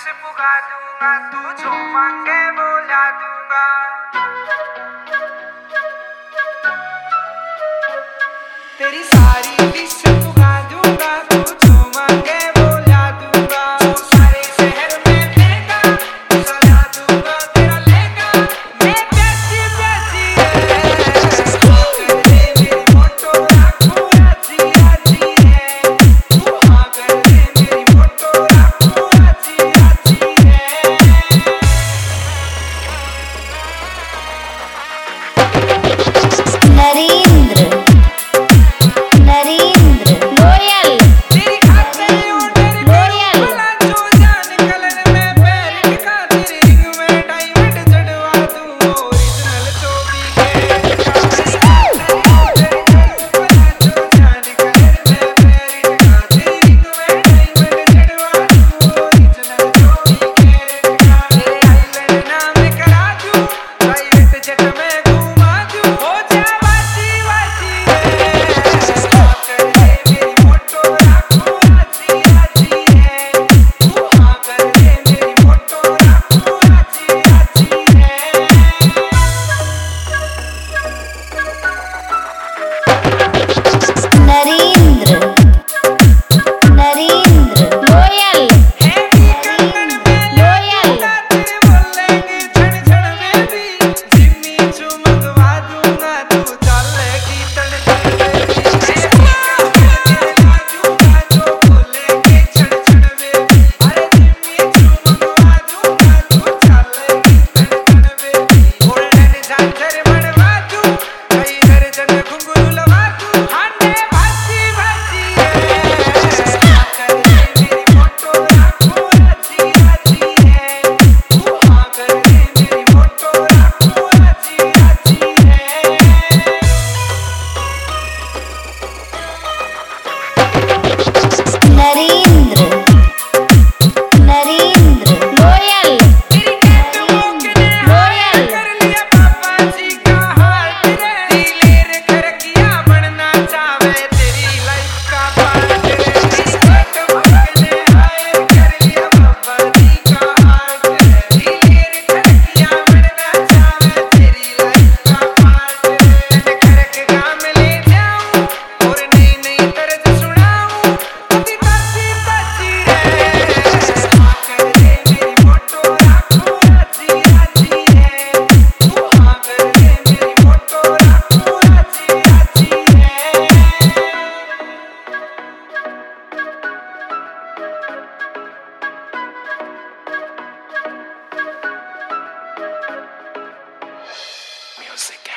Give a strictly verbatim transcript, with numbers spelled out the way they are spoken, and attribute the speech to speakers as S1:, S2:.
S1: पुगा दूंगा, तू जो मांगे वो ला दूंगा। तेरी सारी विश पुगा दूंगा, तू जो मांगे वो ला दूंगा। जो सारे शहर में देगा सजा दूंगा, तेरा लेगा मैं प्यासी प्यासी है। कर दे मेरी फोटो रखूं राजी राजी है, तू हाँ कर दे मेरी फोटो रखूं राजी राजी है।
S2: नरेंद्र नरेंद्र लोयल
S1: तेरी खातिर ऑर्डर
S2: लोयल
S1: भला जो जान कलर में पैर टिका, तेरे रिंग में डायमंड चढ़वा दूं ओरिजिनल चोबी के। ऑर्डर भला जो जान कलर में पैर टिका, तेरे रिंग में डायमंड चढ़वा दूं ओरिजिनल चोबी के। तेरे आइलैंड नाम करा दूं, प्राइवेट जेट में घुमा दूं, हो जा वासी वासी है। कर दे मेरी फोटो रखूं राजी राजी है, तू हाँ कर दे मेरी फोटो रखूं राजी राजी है।
S2: नरेंद्र नरेंद्र लोयल
S1: हैवी कंगन में
S2: लोयल
S1: तेरे बोलेंगे छड़ छड़ में भी, जिम्मी चू मंगवा दूंगा, तू चलेगी तन तन में भी। हैवी कंगन में लाजूंगा, जो बोलेंगे छड़ छड़ में भी, अरे जिम्मी चू मंगवा दूंगा, तू चलेगी तन तन में भी। गोल्डन झांझर बनवा दूं, कई दर्जन घुंघरू लगा दूं, हांडे भासी भासी है। कर दे मेरी फोटो रखूं राजी राजी है, तू हाँ कर दे मेरी फोटो रखूं राजी राजी है।
S2: नरेंद्र नरेंद्र लोयल
S1: तेरी कैटवॉक ने हायर कर लिया पापा जी का हार्ट रे, दिलेर कर किया बनना चाहे तेरी लाइफ का पार्ट रे। तेरी कैटवॉक ने हायर कर लिया पापा जी का हार्ट रे, दिलेर कर किया बनना चाहे तेरी लाइफ का पार्ट रे। तने करके काम ले जाऊं और नई नई तर्ज सुनाऊं, अभी ताजी ताजी है। कर दे मेरी फोटो रखूं राजी राजी है, तू हाँ कर दे मेरी फोटो रखूं राजी राजी है। Music